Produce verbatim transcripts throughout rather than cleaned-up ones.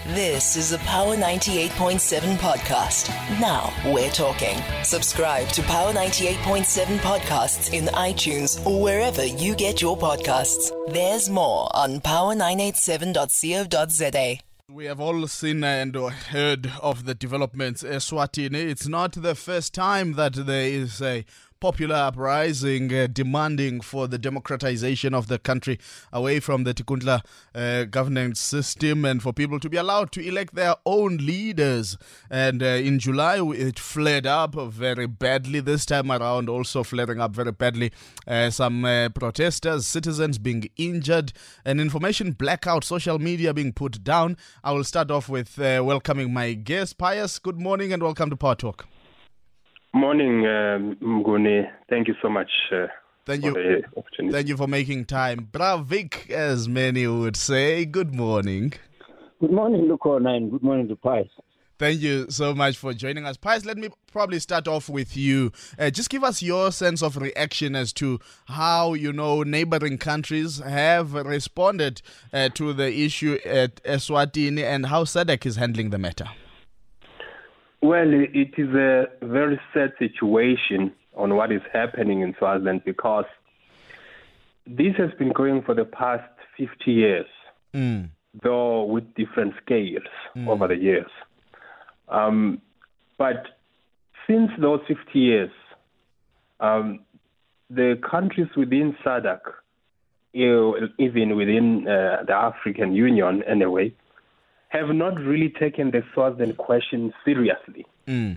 This is a Power ninety-eight point seven podcast. Now we're talking. Subscribe to Power ninety-eight point seven podcasts in iTunes or wherever you get your podcasts. There's more on power nine eight seven dot co dot za. We have all seen and heard of the developments in Eswatini. It's not the first time that there is a popular uprising uh, demanding for the democratization of the country away from the Tikundla uh, governance system and for people to be allowed to elect their own leaders. And uh, in July, it flared up very badly. This time around, also flaring up very badly. Uh, some uh, protesters, citizens being injured, an information blackout, social media being put down. I will start off with uh, welcoming my guest, Pius. Good morning and welcome to Power Talk. Morning, um, Mguni. Thank you so much uh, Thank for you. the opportunity. Thank you for making time. Bravik, as many would say. Good morning. Good morning, Lukona, and good morning to Pius. Thank you so much for joining us. Pius, let me probably start off with you. Uh, just give us your sense of reaction as to how, you know, neighboring countries have responded uh, to the issue at Eswatini and how S A D C is handling the matter. Well, it is a very sad situation on what is happening in Swaziland because this has been going for the past fifty years, mm. though with different scales mm. over the years. Um, but since those fifty years, um, the countries within S A D C, even within uh, the African Union anyway, have not really taken the Swaziland question seriously. Mm.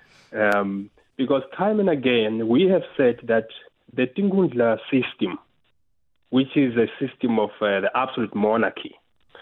Um, because time and again, we have said that the Tikundla system, which is a system of uh, the absolute monarchy,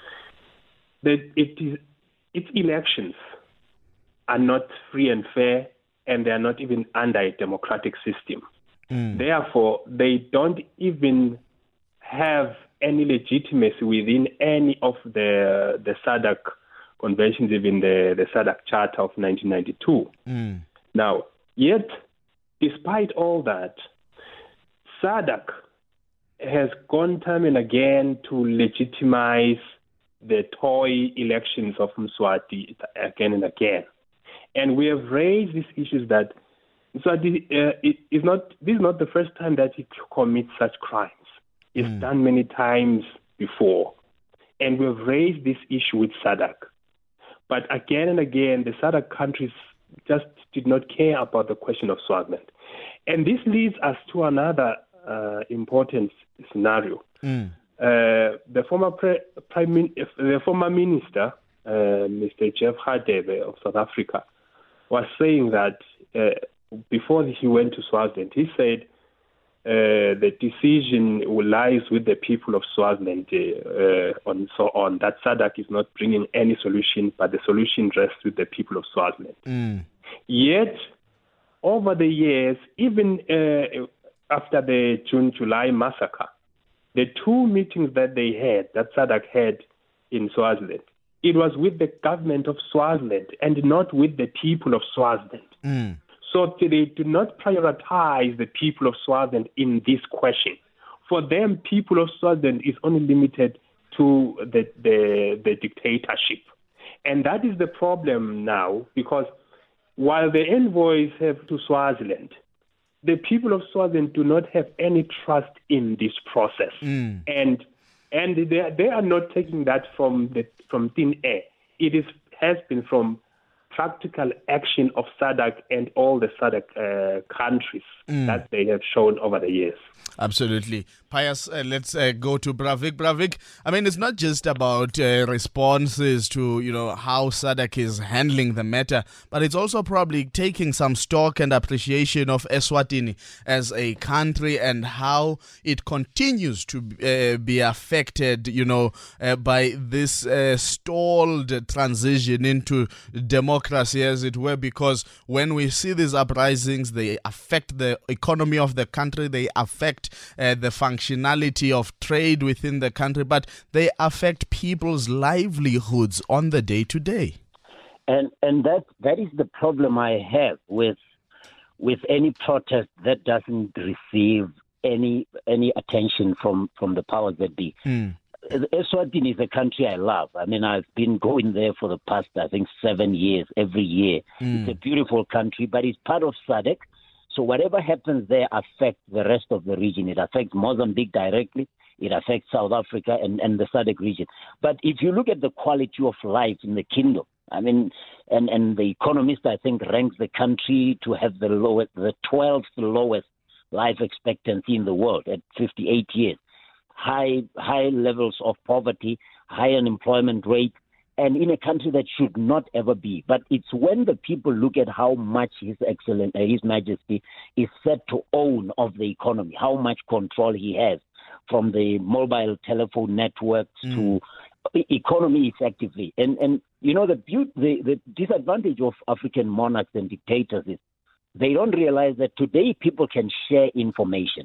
that it is, its elections are not free and fair, and they are not even under a democratic system. Mm. Therefore, they don't even have any legitimacy within any of the the S A D C conventions, even the, the S A D C Charter of nineteen ninety-two. Mm. Now, yet, despite all that, S A D C has gone time and again to legitimize the toy elections of Mswati again and again. And we have raised these issues that Mswati uh, it is not, this is not the first time that it commits such crimes. It's mm. done many times before. And we've raised this issue with S A D C. But again and again, the S A D C countries just did not care about the question of Swaziland. And this leads us to another uh, important scenario. Mm. Uh, the former pre- prime min- the former minister, uh, Mister Jeff Radebe of South Africa, was saying that uh, before he went to Swaziland, he said, Uh, the decision lies with the people of Swaziland uh, on so on. That S A D C is not bringing any solution, but the solution rests with the people of Swaziland. Mm. Yet, over the years, even uh, after the June-July massacre, the two meetings that they had, that S A D C had in Swaziland, it was with the government of Swaziland and not with the people of Swaziland. Mm. So they do not prioritize the people of Swaziland in this question. For them, people of Swaziland is only limited to the, the, the dictatorship. And that is the problem now, because while the envoys have to Swaziland, the people of Swaziland do not have any trust in this process. Mm. And and they, they are not taking that from the from thin air. It is has been from practical action of S A D C and all the S A D C uh, countries mm. that they have shown over the years. Absolutely. Pius, uh, let's uh, go to Bravik. Bravik, I mean, it's not just about uh, responses to, you know, how S A D C is handling the matter, but it's also probably taking some stock and appreciation of Eswatini as a country and how it continues to uh, be affected, you know, uh, by this uh, stalled transition into democracy, as it were, because when we see these uprisings, they affect the economy of the country, they affect uh, the functionality of trade within the country, but they affect people's livelihoods on the day to day. And and that that is the problem I have with with any protest that doesn't receive any any attention from, from the powers that be. Mm. Eswatini is a country I love. I mean, I've been going there for the past, I think, seven years, every year. Mm. It's a beautiful country, but it's part of S A D C. So whatever happens there affects the rest of the region. It affects Mozambique directly. It affects South Africa and, and the S A D C region. But if you look at the quality of life in the kingdom, I mean, and, and the Economist, I think, ranks the country to have the lowest, the twelfth lowest life expectancy in the world at fifty-eight years. High, high levels of poverty, high unemployment rate, and in a country that should not ever be. But it's when the people look at how much His Excellency, uh, His Majesty is set to own of the economy, how much control he has from the mobile telephone networks mm. to economy effectively. And, and you know, the, beauty, the, the disadvantage of African monarchs and dictators is they don't realize that today people can share information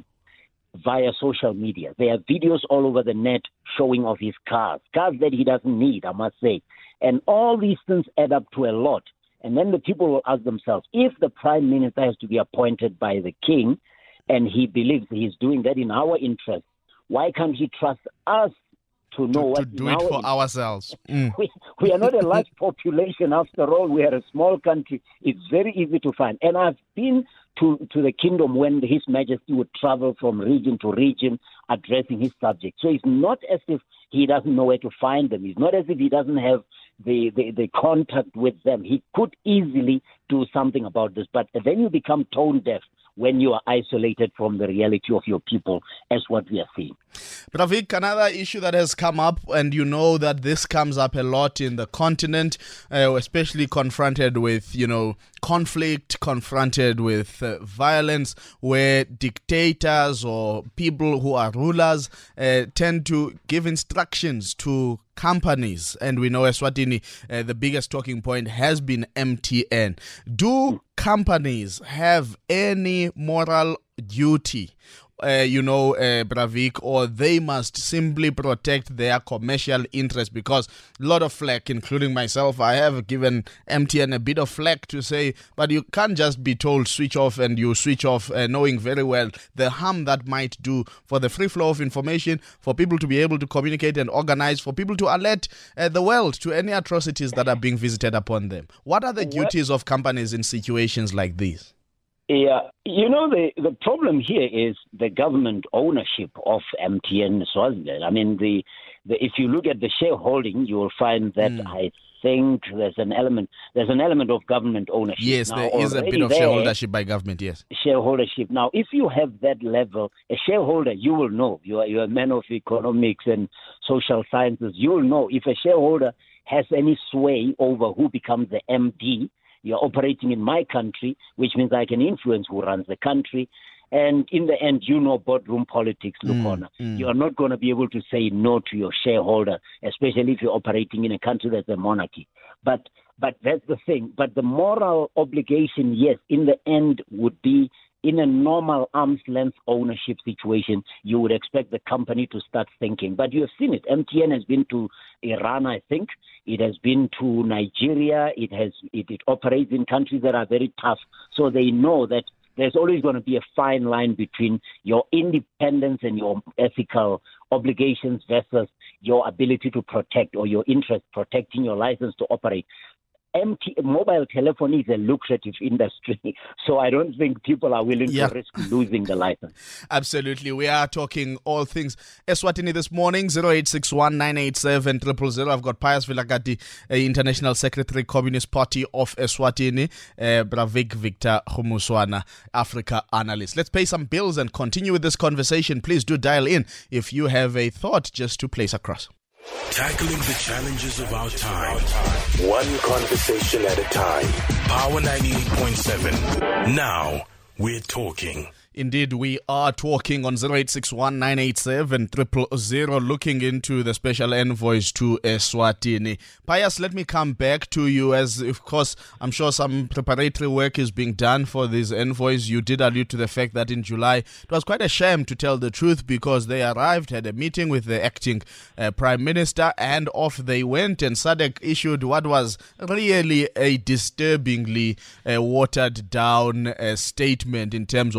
via social media. There are videos all over the net showing off his cars, cars that he doesn't need, I must say. And all these things add up to a lot. And then the people will ask themselves, if the prime minister has to be appointed by the king and he believes he's doing that in our interest, why can't he trust us to know to, what to do it for interest? ourselves? Mm. We, we are not a large population after all. We are a small country. It's very easy to find. And I've been to, to the kingdom when His Majesty would travel from region to region addressing his subjects. So it's not as if he doesn't know where to find them. It's not as if he doesn't have the, the, the contact with them. He could easily do something about this. But then you become tone deaf when you are isolated from the reality of your people, as what we are seeing. Bravik, another issue that has come up, and you know that this comes up a lot in the continent, uh, especially confronted with, you know, conflict, confronted with uh, violence, where dictators or people who are rulers uh, tend to give instructions to companies. And we know Eswatini, uh, the biggest talking point has been M T N. Do companies have any moral duty, uh, you know, uh, Bravik, or they must simply protect their commercial interests? Because a lot of flack, including myself, I have given M T N a bit of flack to say, but you can't just be told switch off and you switch off, uh, knowing very well the harm that might do for the free flow of information, for people to be able to communicate and organize, for people to alert uh, the world to any atrocities that are being visited upon them. What are the duties of companies in situations like these? Yeah, you know, the, the problem here is the government ownership of M T N Swaziland. I mean, the, the if you look at the shareholding, you will find that mm. I think there's an element there's an element of government ownership. Yes, now, there is a bit of there, shareholdership by government, yes. Shareholdership. Now, if you have that level, a shareholder, you will know, you are, you're a man of economics and social sciences, you will know if a shareholder has any sway over who becomes the M D. You're operating in my country, which means I can influence who runs the country. And in the end, you know boardroom politics, Lukona. Mm, mm. You are not going to be able to say no to your shareholder, especially if you're operating in a country that's a monarchy. But but that's the thing. But the moral obligation, yes, in the end would be in a normal arm's length ownership situation, you would expect the company to start thinking. But you have seen it. M T N has been to Iran, I think. It has been to Nigeria. It has it, it operates in countries that are very tough. So they know that there's always going to be a fine line between your independence and your ethical obligations versus your ability to protect or your interest protecting your license to operate. M T, mobile telephony is a lucrative industry, so I don't think people are willing yeah. to risk losing the license. Absolutely. We are talking all things Eswatini this morning, zero eight six one nine eight seven zero zero zero. I've got Pius Vilakazi, uh, International Secretary, Communist Party of Eswatini, uh, Bravik Victor Kgomuswana, Africa Analyst. Let's pay some bills and continue with this conversation. Please do dial in if you have a thought just to place across. Tackling the challenges of our time, one conversation at a time. Power ninety-eight point seven. Now we're talking. Indeed, we are talking on zero eight six one nine eight seven zero zero zero, looking into the special envoys to Eswatini. Pius, let me come back to you, as of course I'm sure some preparatory work is being done for these envoys. You did allude to the fact that in July it was quite a shame, to tell the truth, because they arrived, had a meeting with the acting uh, Prime Minister, and off they went, and S A D C issued what was really a disturbingly uh, watered down uh, statement in terms of what is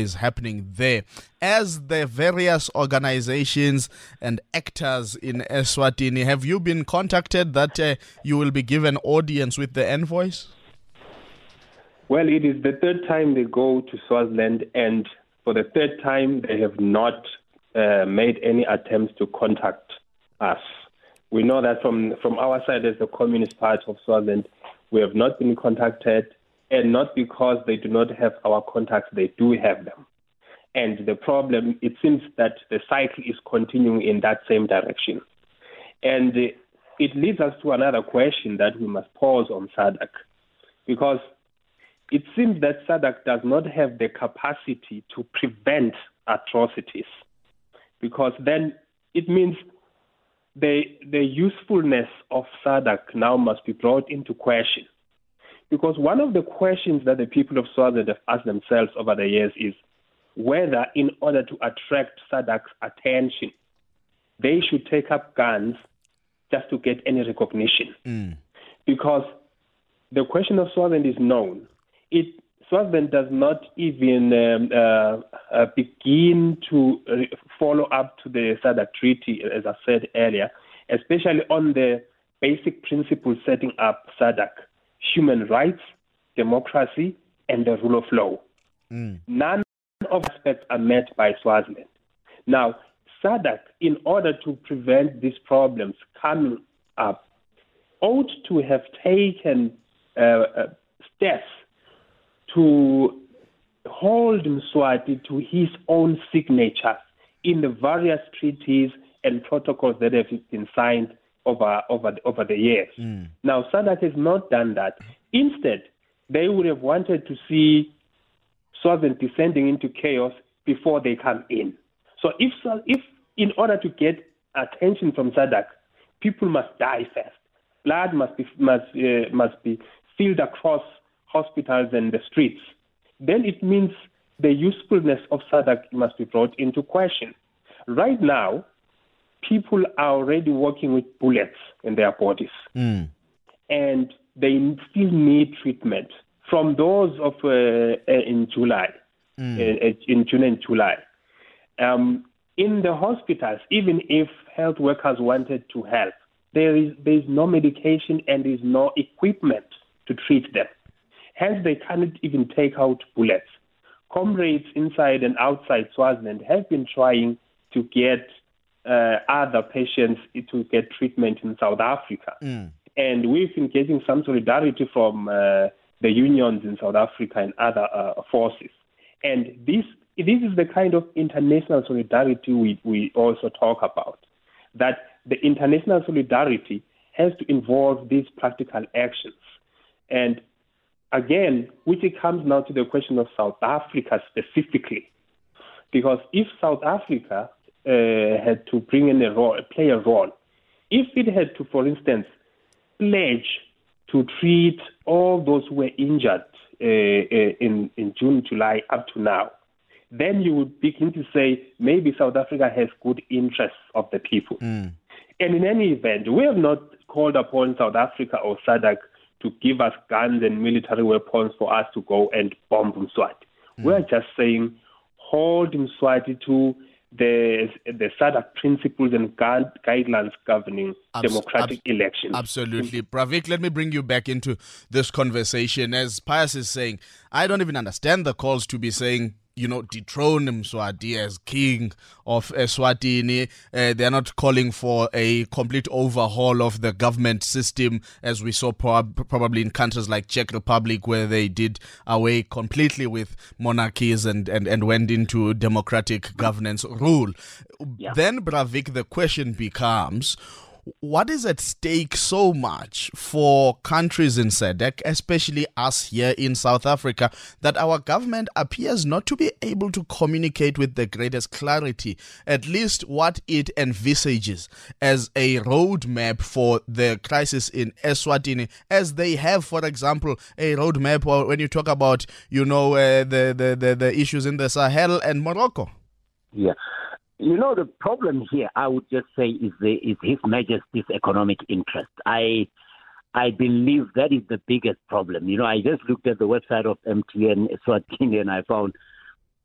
is happening there. As the various organizations and actors in Eswatini, have you been contacted that uh, you will be given audience with the envoys? Well, it is the third time they go to Swaziland, and for the third time they have not uh, made any attempts to contact us. We know that from, from our side as the Communist Party of Swaziland, we have not been contacted, and not because they do not have our contacts, they do have them. And the problem, it seems that the cycle is continuing in that same direction. And uh, it leads us to another question that we must pause on SADC, because it seems that SADC does not have the capacity to prevent atrocities, because then it means the the usefulness of SADC now must be brought into question. Because one of the questions that the people of Swaziland have asked themselves over the years is whether, in order to attract SADC's attention, they should take up guns just to get any recognition. Mm. Because the question of Swaziland is known. It Swaziland does not even um, uh, uh, begin to uh, follow up to the SADC treaty, as I said earlier, especially on the basic principles setting up SADC: human rights, democracy, and the rule of law. Mm. None of the aspects are met by Swaziland. Now, SADC, in order to prevent these problems coming up, ought to have taken uh, uh, steps to hold Mswati to his own signature in the various treaties and protocols that have been signed over over over the years. Mm. Now, SADC has not done that. Instead, they would have wanted to see Swaziland descending into chaos before they come in. So, if if in order to get attention from SADC, people must die first. Blood must be must uh, must be spilled across hospitals and the streets, then it means the usefulness of SADC must be brought into question. Right now, people are already working with bullets in their bodies, mm. and they still need treatment. From those of uh, in July, mm. uh, in June and July, um, in the hospitals, even if health workers wanted to help, there is there is no medication and there is no equipment to treat them. Hence, they cannot even take out bullets. Comrades inside and outside Swaziland have been trying to get uh, other patients to get treatment in South Africa. Mm. And we've been getting some solidarity from uh, the unions in South Africa and other uh, forces. And this this is the kind of international solidarity we, we also talk about, that the international solidarity has to involve these practical actions. And again, which it comes now to the question of South Africa specifically, because if South Africa uh, had to bring in a role, play a role, if it had to, for instance, pledge to treat all those who were injured uh, uh, in, in June, July, up to now, then you would begin to say maybe South Africa has good interests of the people. Mm. And in any event, we have not called upon South Africa or SADC to give us guns and military weapons for us to go and bomb Mswati. Mm. We're just saying, hold Mswati to the the SADC principles and guide, guidelines governing Abs- democratic abs- elections. Absolutely. Bravik, let me bring you back into this conversation. As Pius is saying, I don't even understand the calls to be saying, you know, dethrone Mswati as king of Eswatini. Uh, they're not calling for a complete overhaul of the government system, as we saw prob- probably in countries like Czech Republic, where they did away completely with monarchies and, and, and went into democratic governance rule. Yeah. Then, Bravik, the question becomes, what is at stake so much for countries in SADC, especially us here in South Africa, that our government appears not to be able to communicate with the greatest clarity, at least what it envisages as a roadmap for the crisis in Eswatini, as they have, for example, a roadmap or when you talk about, you know, uh, the, the, the, the issues in the Sahel and Morocco? Yeah. You know, the problem here, I would just say, is the is His Majesty's economic interest. I I believe that is the biggest problem. You know, I just looked at the website of M T N Eswatini and I found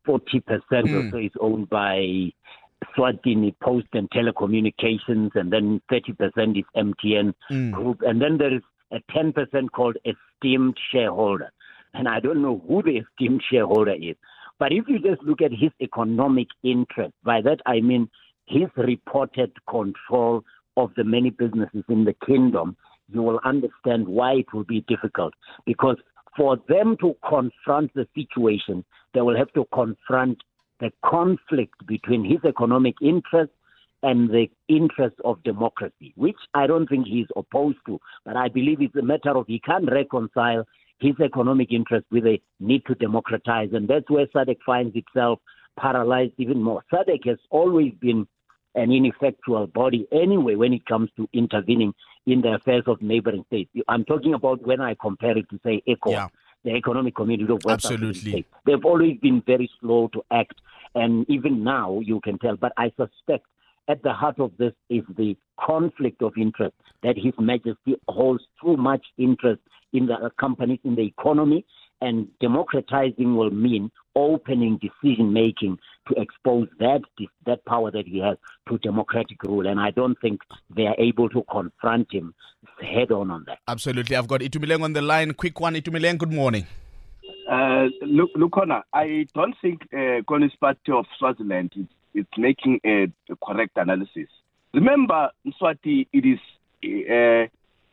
forty percent Mm. or so is owned by Swatini Post and Telecommunications, and then thirty percent is M T N Mm. Group, and then there is a ten percent called esteemed shareholder. And I don't know who the esteemed shareholder is. But if you just look at his economic interest, by that I mean his reported control of the many businesses in the kingdom, you will understand why it will be difficult. Because for them to confront the situation, they will have to confront the conflict between his economic interests and the interests of democracy, which I don't think he's opposed to. But I believe it's a matter of he can't reconcile his economic interest with a need to democratize. And that's where SADC finds itself paralyzed even more. SADC has always been an ineffectual body anyway when it comes to intervening in the affairs of neighboring states. I'm talking about when I compare it to, say, ECOWAS, Yeah. the Economic Community of West African Absolutely. States. They've always been very slow to act, and even now you can tell. But I suspect at the heart of this is the conflict of interest, that His Majesty holds too much interest in the companies, in the economy, and democratizing will mean opening decision-making to expose that that power that he has to democratic rule. And I don't think they are able to confront him head-on on that. Absolutely. I've got Itumeleng on the line. Quick one. Itumeleng, good morning. Uh, look, Lukona, I don't think uh, Communist Party of Swaziland is, is making a, a correct analysis. Remember, Mswati, it is uh,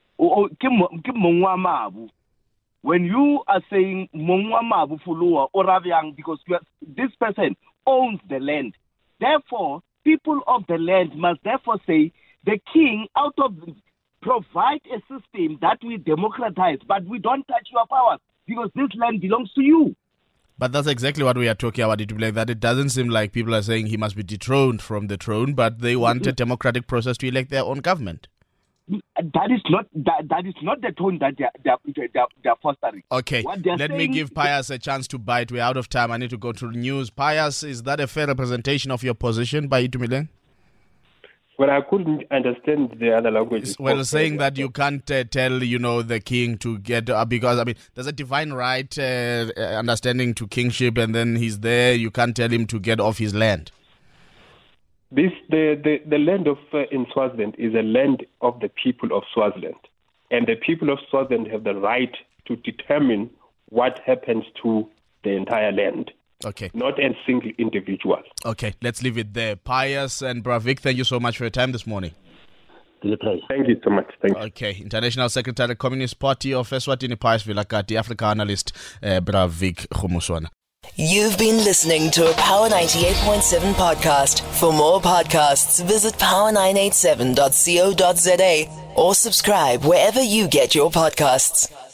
when you are saying Mongwamabu Fulua or Ravyang, because you are, this person owns the land. Therefore, people of the land must therefore say the king out of provide a system that we democratize, but we don't touch your powers because this land belongs to you. But that's exactly what we are talking about, Itumeleng, that it doesn't seem like people are saying he must be dethroned from the throne, but they want a democratic process to elect their own government. That is not that, that is not the tone that they are, they are, they are, they are fostering. Okay, let me give Pius a chance to bite. We're out of time. I need to go through the news. Pius, is that a fair representation of your position by Itumeleng? Well, I couldn't understand the other language. Well, saying that you can't uh, tell, you know, the king to get, uh, because, I mean, there's a divine right uh, understanding to kingship, and then he's there, you can't tell him to get off his land. This the, the, the land of uh, in Swaziland is a land of the people of Swaziland, and the people of Swaziland have the right to determine what happens to the entire land. Okay. Not a single individual. Okay, let's leave it there. Pius and Bravik, thank you so much for your time this morning. Thank you so much. Thank you. Okay, International Secretary, Communist Party of Eswatini, Pius Vilakati, Africa analyst uh, Bravik Khumuswana. You've been listening to a Power ninety-eight point seven podcast. For more podcasts, visit power nine eight seven dot co dot za or subscribe wherever you get your podcasts.